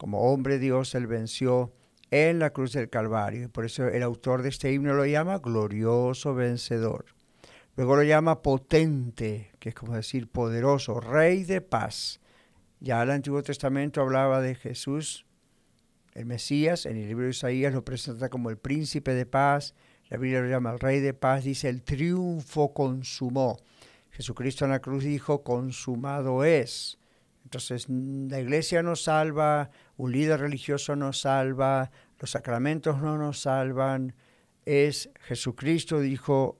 Como hombre Dios, Él venció en la cruz del Calvario. Por eso el autor de este himno lo llama glorioso vencedor. Luego lo llama potente, que es como decir poderoso, rey de paz. Ya el Antiguo Testamento hablaba de Jesús, el Mesías. En el libro de Isaías lo presenta como el príncipe de paz. La Biblia lo llama el rey de paz. Dice, el triunfo consumó. Jesucristo en la cruz dijo, consumado es. Entonces, la iglesia nos salva, un líder religioso nos salva, los sacramentos no nos salvan. Es Jesucristo dijo,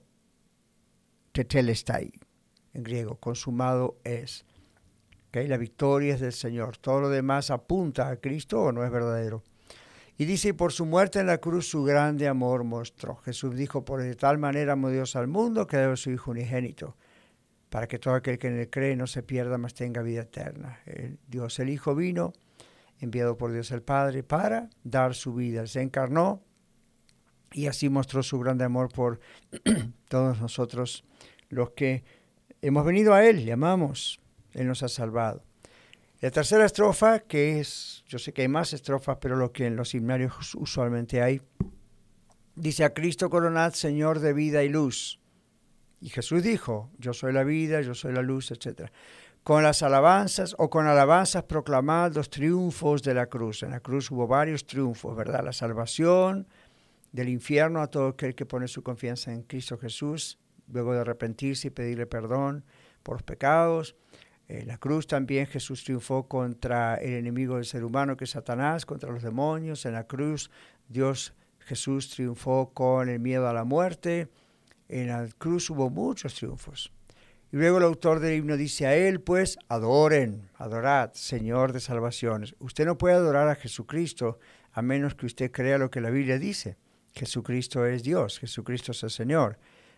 tetelestai, en griego, consumado es. ¿Okay? La victoria es del Señor. Todo lo demás apunta a Cristo o no es verdadero. Y dice, y por su muerte en la cruz su grande amor mostró. Jesús dijo, por de tal manera amó Dios al mundo que dio a su Hijo unigénito, para que todo aquel que en él cree no se pierda, mas tenga vida eterna. El Dios el Hijo vino, enviado por Dios el Padre, para dar su vida. Él se encarnó y así mostró su grande amor por todos nosotros, los que hemos venido a Él, le amamos, Él nos ha salvado. La tercera estrofa, que es, yo sé que hay más estrofas, pero lo que en los himnarios usualmente hay, dice, a Cristo coronad, Señor de vida y luz. Y Jesús dijo, yo soy la vida, yo soy la luz, etcétera. Con las alabanzas o con alabanzas proclamad los triunfos de la cruz. En la cruz hubo varios triunfos, ¿verdad? La salvación del infierno a todo aquel que pone su confianza en Cristo Jesús, luego de arrepentirse y pedirle perdón por los pecados. En la cruz también Jesús triunfó contra el enemigo del ser humano, que es Satanás, contra los demonios. En la cruz Dios, Jesús triunfó con el miedo a la muerte. En la cruz hubo muchos triunfos. Y luego el autor del himno dice, a Él pues adoren, adorad, Señor de salvaciones. Usted no puede adorar a Jesucristo a menos que usted crea lo que la Biblia dice. Jesucristo es Dios, Jesucristo es el Señor.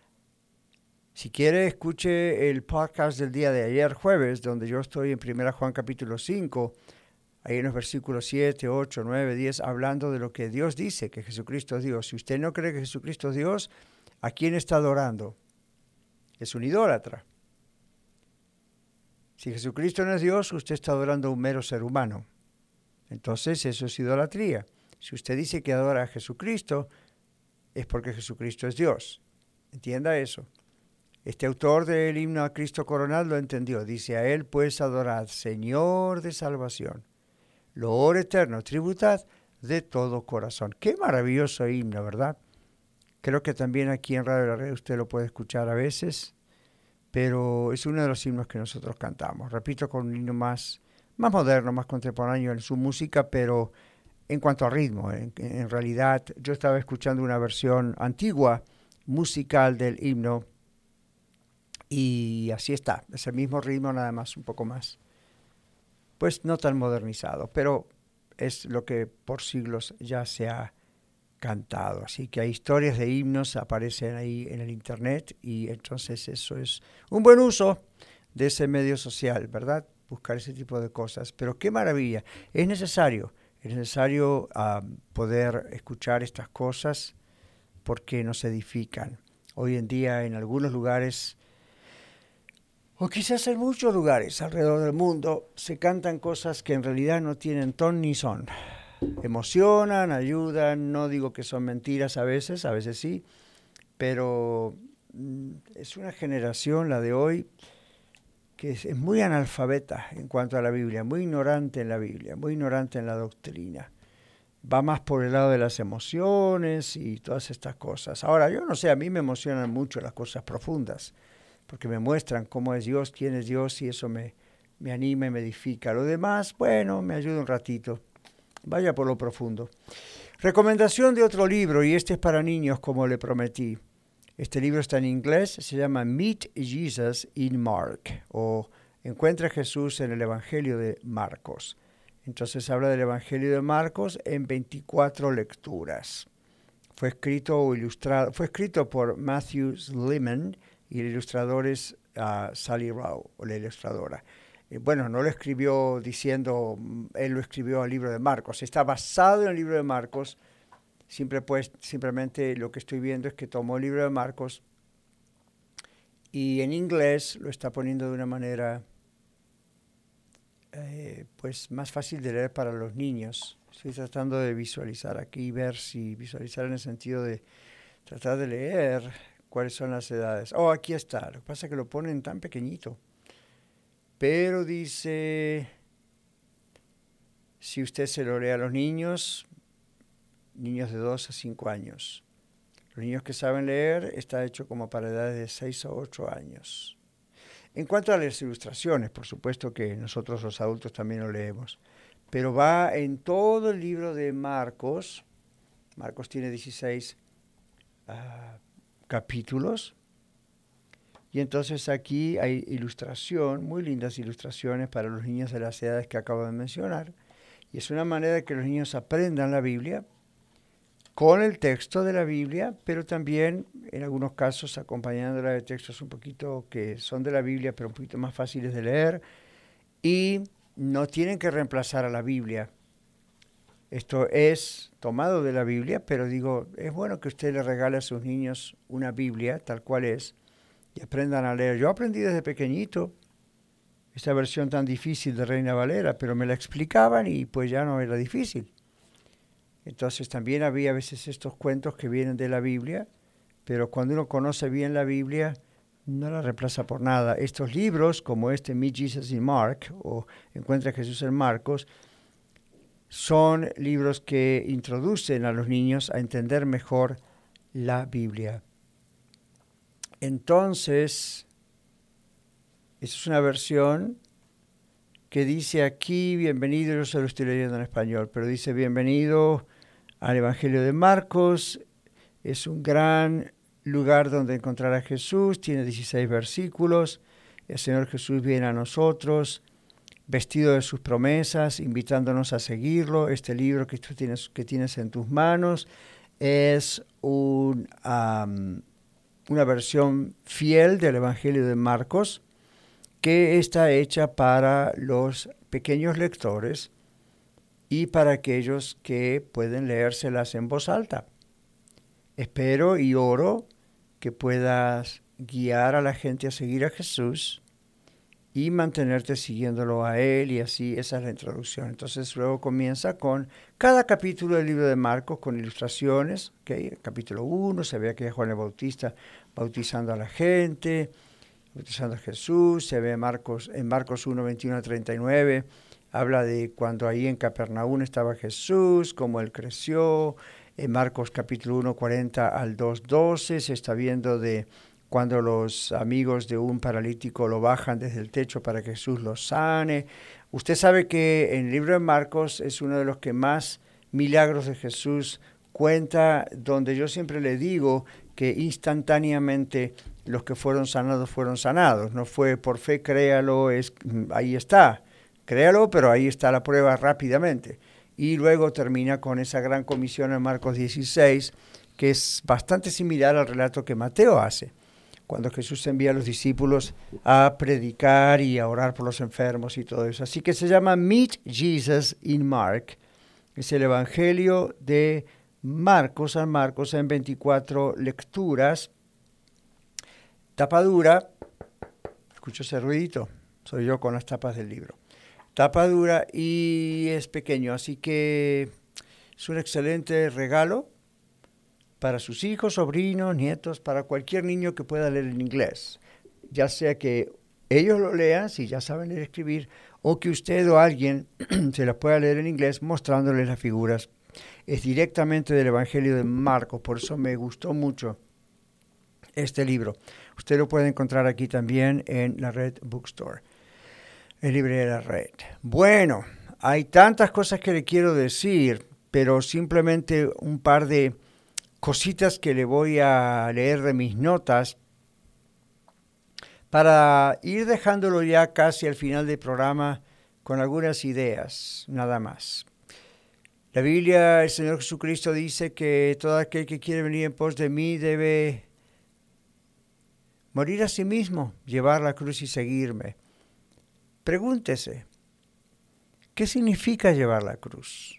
Si quiere, escuche el podcast del día de ayer, jueves, donde yo estoy en primera Juan capítulo cinco, ahí en los versículos siete, ocho, nueve, diez, hablando de lo que Dios dice, que Jesucristo es Dios. Si usted no cree que Jesucristo es Dios, ¿a quién está adorando? Es un idólatra. Si Jesucristo no es Dios, usted está adorando a un mero ser humano. Entonces eso es idolatría. Si usted dice que adora a Jesucristo, es porque Jesucristo es Dios. Entienda eso. Este autor del himno a Cristo coronado lo entendió. Dice, a Él pues adorad, Señor de salvación. Loor eterno, tributad de todo corazón. Qué maravilloso himno, ¿verdad? Creo que también aquí en Radio La Red usted lo puede escuchar a veces, pero es uno de los himnos que nosotros cantamos. Repito, con un himno más, más moderno, más contemporáneo en su música, pero en cuanto a ritmo, en, en realidad yo estaba escuchando una versión antigua musical del himno y así está, es el mismo ritmo, nada más, un poco más, pues no tan modernizado, pero es lo que por siglos ya se ha cantado. Así que hay historias de himnos, aparecen ahí en el internet y entonces eso es un buen uso de ese medio social, ¿verdad? Buscar ese tipo de cosas. Pero qué maravilla, es necesario, es necesario uh, poder escuchar estas cosas porque nos edifican. Hoy en día en algunos lugares, o quizás en muchos lugares alrededor del mundo, se cantan cosas que en realidad no tienen ton ni son. Emocionan, ayudan, no digo que son mentiras a veces, a veces sí, pero mm, es una generación, la de hoy, que es, es muy analfabeta en cuanto a la Biblia, muy ignorante en la Biblia, muy ignorante en la doctrina. Va más por el lado de las emociones y todas estas cosas. Ahora, yo no sé, a mí me emocionan mucho las cosas profundas, porque me muestran cómo es Dios, quién es Dios, y eso me, me anima y me edifica. Lo demás, bueno, me ayuda un ratito. Vaya por lo profundo. Recomendación de otro libro, y este es para niños, como le prometí. Este libro está en inglés, se llama Meet Jesus in Mark, o Encuentra a Jesús en el Evangelio de Marcos. Entonces habla del Evangelio de Marcos en veinticuatro lecturas. Fue escrito o ilustrado, fue escrito por Matthew Sliman y el ilustrador es uh, Sally Rao, o la ilustradora. Eh, bueno, no lo escribió diciendo, él lo escribió al libro de Marcos. Está basado en el libro de Marcos. Siempre, pues, simplemente lo que estoy viendo es que tomó el libro de Marcos y en inglés lo está poniendo de una manera eh, pues más fácil de leer para los niños. Estoy tratando de visualizar aquí, ver si visualizar en el sentido de tratar de leer cuáles son las edades. Oh, aquí está. Lo que pasa es que lo ponen tan pequeñito. Pero dice, si usted se lo lee a los niños, niños de dos a cinco años. Los niños que saben leer está hecho como para edades de seis a ocho años. En cuanto a las ilustraciones, por supuesto que nosotros los adultos también lo leemos, pero va en todo el libro de Marcos. Marcos tiene dieciséis uh, capítulos, y entonces aquí hay ilustración, muy lindas ilustraciones para los niños de las edades que acabo de mencionar, y es una manera de que los niños aprendan la Biblia con el texto de la Biblia, pero también en algunos casos acompañándola de textos un poquito que son de la Biblia, pero un poquito más fáciles de leer, y no tienen que reemplazar a la Biblia. Esto es tomado de la Biblia, pero digo, es bueno que usted le regale a sus niños una Biblia tal cual es y aprendan a leer. Yo aprendí desde pequeñito esta versión tan difícil de Reina Valera, pero me la explicaban y pues ya no era difícil. Entonces también había a veces estos cuentos que vienen de la Biblia, pero cuando uno conoce bien la Biblia, no la reemplaza por nada. Estos libros, como este Meet Jesus in Mark, o Encuentra a Jesús en Marcos, son libros que introducen a los niños a entender mejor la Biblia. Entonces, esa es una versión que dice aquí, bienvenido, yo se lo estoy leyendo en español, pero dice bienvenido al Evangelio de Marcos. Es un gran lugar donde encontrar a Jesús, tiene dieciséis versículos, el Señor Jesús viene a nosotros, vestido de sus promesas, invitándonos a seguirlo. Este libro que tú tienes, que tienes en tus manos es un, um, una versión fiel del Evangelio de Marcos, que está hecha para los pequeños lectores y para aquellos que pueden leérselas en voz alta. Espero y oro que puedas guiar a la gente a seguir a Jesús y mantenerte siguiéndolo a Él, y así esa es la introducción. Entonces luego comienza con cada capítulo del libro de Marcos con ilustraciones. ¿Okay? El capítulo uno se ve aquí a Juan el Bautista bautizando a la gente, bautizando a Jesús. Se ve Marcos, en Marcos uno, veintiuno a treinta y nueve, habla de cuando ahí en Capernaum estaba Jesús, cómo Él creció. En Marcos capítulo uno, cuarenta al dos, doce, se está viendo de cuando los amigos de un paralítico lo bajan desde el techo para que Jesús lo sane. Usted sabe que en el libro de Marcos es uno de los que más milagros de Jesús cuenta, donde yo siempre le digo que instantáneamente los que fueron sanados fueron sanados. No fue por fe, créalo, es, ahí está. Créalo, pero ahí está la prueba rápidamente. Y luego termina con esa gran comisión en Marcos dieciséis, que es bastante similar al relato que Mateo hace, cuando Jesús envía a los discípulos a predicar y a orar por los enfermos y todo eso. Así que se llama Meet Jesus in Mark. Es el Evangelio de Marcos, San Marcos, en veinticuatro lecturas. Tapa dura. Escucho ese ruidito. Soy yo con las tapas del libro. Tapa dura y es pequeño, así que es un excelente regalo para sus hijos, sobrinos, nietos, para cualquier niño que pueda leer en inglés. Ya sea que ellos lo lean, si ya saben leer y escribir, o que usted o alguien se las pueda leer en inglés mostrándoles las figuras. Es directamente del Evangelio de Marcos, por eso me gustó mucho este libro. Usted lo puede encontrar aquí también en la Red Bookstore, el librería de la Red. Bueno, hay tantas cosas que le quiero decir, pero simplemente un par de cositas que le voy a leer de mis notas para ir dejándolo ya casi al final del programa con algunas ideas, nada más. La Biblia, el Señor Jesucristo dice que todo aquel que quiere venir en pos de mí debe morir a sí mismo, llevar la cruz y seguirme. Pregúntese, ¿qué significa llevar la cruz?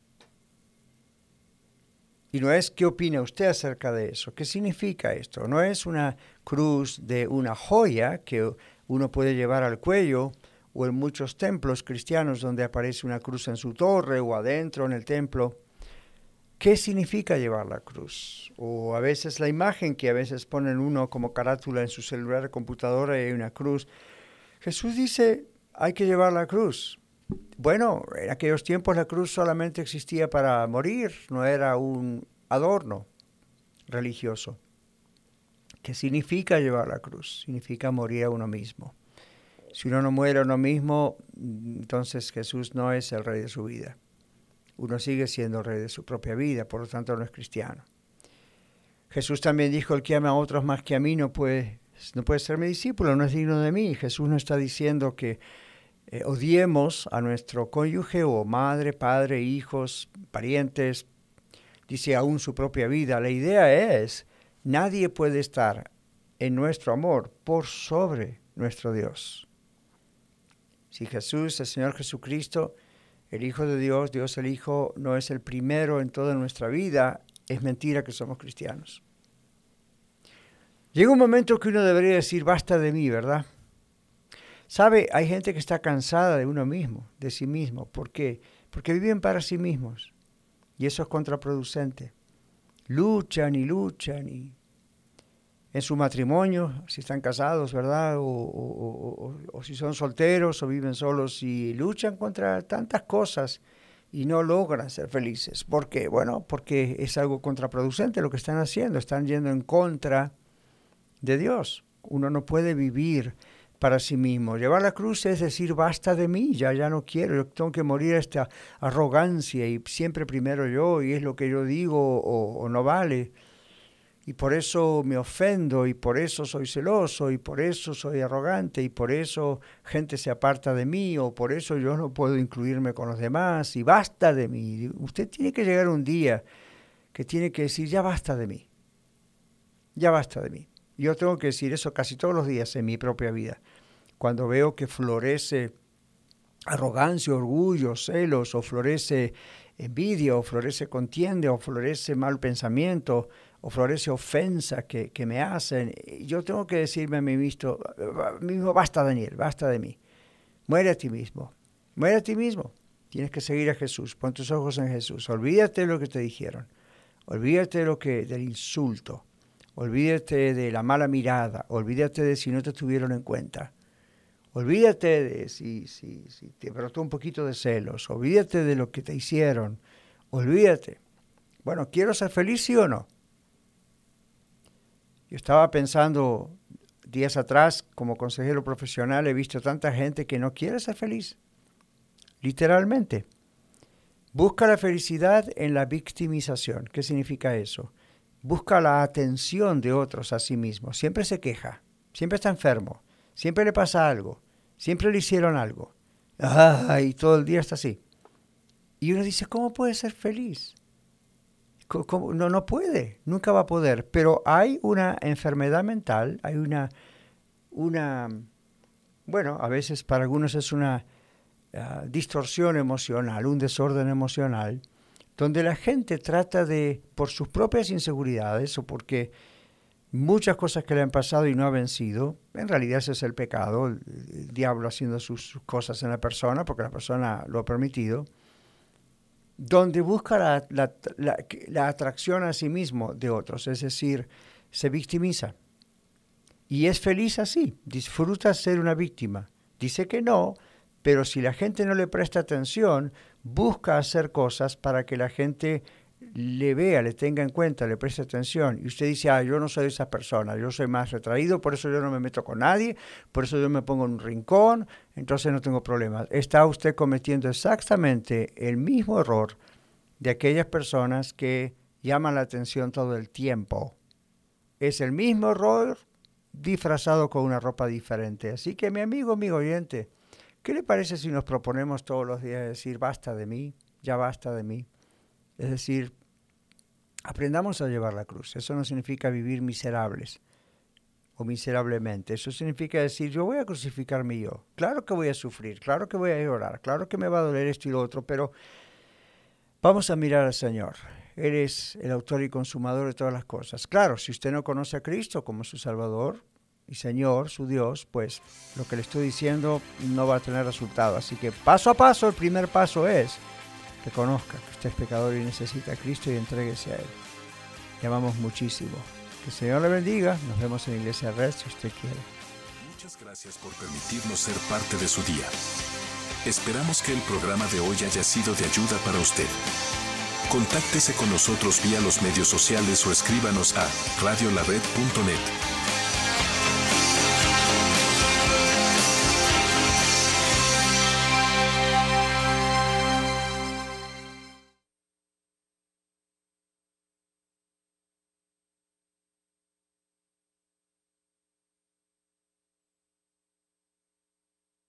Y no es qué opina usted acerca de eso, qué significa esto. No es una cruz de una joya que uno puede llevar al cuello o en muchos templos cristianos donde aparece una cruz en su torre o adentro en el templo. ¿Qué significa llevar la cruz? O a veces la imagen que a veces ponen uno como carátula en su celular o computadora y hay una cruz. Jesús dice, hay que llevar la cruz. Bueno, en aquellos tiempos la cruz solamente existía para morir, no era un adorno religioso. ¿Qué significa llevar la cruz? Significa morir a uno mismo. Si uno no muere a uno mismo, entonces Jesús no es el rey de su vida. Uno sigue siendo el rey de su propia vida, por lo tanto no es cristiano. Jesús también dijo, el que ama a otros más que a mí no puede, no puede ser mi discípulo, no es digno de mí. Jesús no está diciendo que eh, odiemos a nuestro cónyuge o madre, padre, hijos, parientes, dice aún su propia vida. La idea es, nadie puede estar en nuestro amor por sobre nuestro Dios. Si Jesús, el Señor Jesucristo, el Hijo de Dios, Dios el Hijo, no es el primero en toda nuestra vida, es mentira que somos cristianos. Llega un momento que uno debería decir, basta de mí, ¿verdad? ¿Sabe? Hay gente que está cansada de uno mismo, de sí mismo. ¿Por qué? Porque viven para sí mismos. Y eso es contraproducente. Luchan y luchan y en su matrimonio, si están casados, ¿verdad? O, o, o, o si son solteros o viven solos y luchan contra tantas cosas y no logran ser felices. ¿Por qué? Bueno, porque es algo contraproducente lo que están haciendo. Están yendo en contra de Dios. Uno no puede vivir para sí mismo. Llevar la cruz es decir, basta de mí, ya, ya no quiero, yo tengo que morir a esta arrogancia y siempre primero yo y es lo que yo digo o, o no vale. Y por eso me ofendo, y por eso soy celoso, y por eso soy arrogante, y por eso gente se aparta de mí, o por eso yo no puedo incluirme con los demás, y basta de mí. Usted tiene que llegar un día que tiene que decir, ya basta de mí, ya basta de mí. Yo tengo que decir eso casi todos los días en mi propia vida. Cuando veo que florece arrogancia, orgullo, celos, o florece envidia, o florece contienda, o florece mal pensamiento, o florece ofensa que, que me hacen, yo tengo que decirme a mí mismo, mismo, basta Daniel, basta de mí. Muere a ti mismo, muere a ti mismo. Tienes que seguir a Jesús, pon tus ojos en Jesús. Olvídate de lo que te dijeron, olvídate de lo que, del insulto, olvídate de la mala mirada, olvídate de si no te tuvieron en cuenta. Olvídate de si, si, si te brotó un poquito de celos, olvídate de lo que te hicieron, olvídate. Bueno, ¿quiero ser feliz, sí o no? Yo estaba pensando días atrás, como consejero profesional, he visto tanta gente que no quiere ser feliz, literalmente. Busca la felicidad en la victimización. ¿Qué significa eso? Busca la atención de otros a sí mismo. Siempre se queja, siempre está enfermo, siempre le pasa algo, siempre le hicieron algo. Ah, y todo el día está así. Y uno dice, ¿cómo puede ser feliz? ¿Cómo? No, no puede, nunca va a poder. Pero hay una enfermedad mental, hay una, una bueno, a veces para algunos es una uh, distorsión emocional, un desorden emocional, donde la gente trata de, por sus propias inseguridades o porque muchas cosas que le han pasado y no ha vencido, en realidad ese es el pecado, el, el diablo haciendo sus, sus cosas en la persona, porque la persona lo ha permitido, donde busca la, la, la, la atracción a sí mismo de otros, es decir, se victimiza. Y es feliz así, disfruta ser una víctima. Dice que no, pero si la gente no le presta atención, busca hacer cosas para que la gente le vea, le tenga en cuenta, le preste atención. Y usted dice, ah, yo no soy de esas personas, yo soy más retraído, por eso yo no me meto con nadie, por eso yo me pongo en un rincón, entonces no tengo problemas. Está usted cometiendo exactamente el mismo error de aquellas personas que llaman la atención todo el tiempo. Es el mismo error disfrazado con una ropa diferente. Así que mi amigo, mi oyente, ¿qué le parece si nos proponemos todos los días decir, basta de mí, ya basta de mí? Es decir, aprendamos a llevar la cruz. Eso no significa vivir miserables o miserablemente. Eso significa decir, yo voy a crucificarme yo. Claro que voy a sufrir, claro que voy a llorar, claro que me va a doler esto y lo otro, pero vamos a mirar al Señor. Él es el autor y consumador de todas las cosas. Claro, si usted no conoce a Cristo como su Salvador, y Señor, su Dios, pues lo que le estoy diciendo no va a tener resultado. Así que paso a paso, el primer paso es que conozca que usted es pecador y necesita a Cristo y entréguese a Él. Le amamos muchísimo. Que el Señor le bendiga. Nos vemos en Iglesia Red si usted quiere. Muchas gracias por permitirnos ser parte de su día. Esperamos que el programa de hoy haya sido de ayuda para usted. Contáctese con nosotros vía los medios sociales o escríbanos a radio la red punto net.